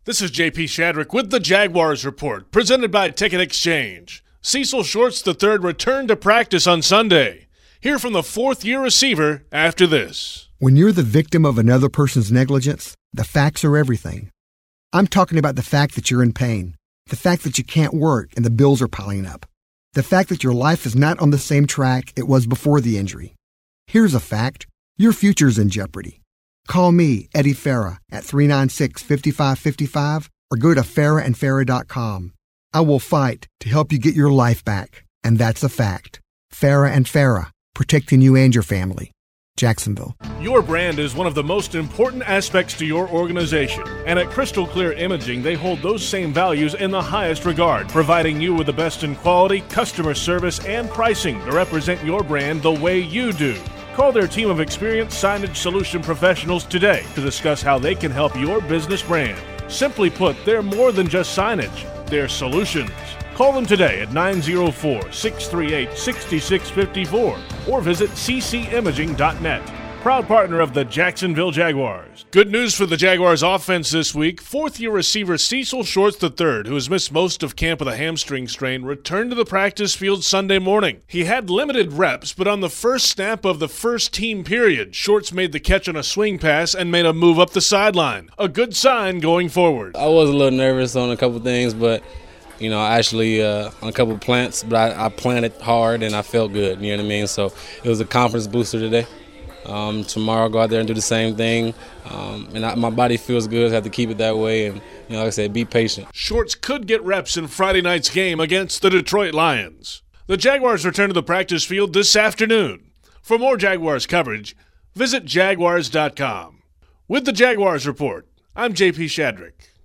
This is JP Shadrick with the Jaguars Report, presented by Ticket Exchange. Cecil Shorts III returned to practice on Sunday. Hear from the fourth-year receiver after this. When you're the victim of another person's negligence, the facts are everything. I'm talking about the fact that you're in pain, the fact that you can't work and the bills are piling up, the fact that your life is not on the same track it was before the injury. Here's a fact. Your future's in jeopardy. Call me, Eddie Farah, at 396-5555 or go to farahandfarah.com. I will fight to help you get your life back, and that's a fact. Farah and Farah, protecting you and your family. Jacksonville. Your brand is one of the most important aspects to your organization, and at Crystal Clear Imaging, they hold those same values in the highest regard, providing you with the best in quality, customer service, and pricing to represent your brand the way you do. Call their team of experienced signage solution professionals today to discuss how they can help your business brand. Simply put, they're more than just signage, they're solutions. Call them today at 904-638-6654 or visit ccimaging.net. Proud partner of the Jacksonville Jaguars. Good news for the Jaguars offense this week. Fourth-year receiver Cecil Shorts III, who has missed most of camp with a hamstring strain, returned to the practice field Sunday morning. He had limited reps, but on the first snap of the first team period, Shorts made the catch on a swing pass and made a move up the sideline. A good sign going forward. I was a little nervous on a couple things, but actually on a couple of plants, but I planted hard and I felt good, you know what I mean? So it was a confidence booster today. Tomorrow I'll go out there and do the same thing. My body feels good. I have to keep it that way. And, like I said, be patient. Shorts could get reps in Friday night's game against the Detroit Lions. The Jaguars return to the practice field this afternoon. For more Jaguars coverage, visit Jaguars.com. With the Jaguars Report, I'm JP Shadrick.